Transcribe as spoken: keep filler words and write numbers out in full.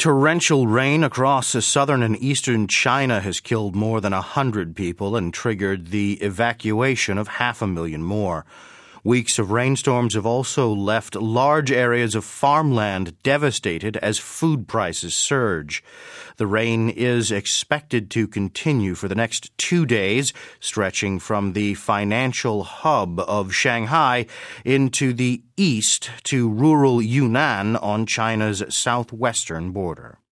Torrential rain across southern and eastern China has killed more than a hundred people and triggered the evacuation of half a million more. Weeks of rainstorms have also left large areas of farmland devastated as food prices surge. The rain is expected to continue for the next two days, stretching from the financial hub of Shanghai into the east to rural Yunnan on China's southwestern border.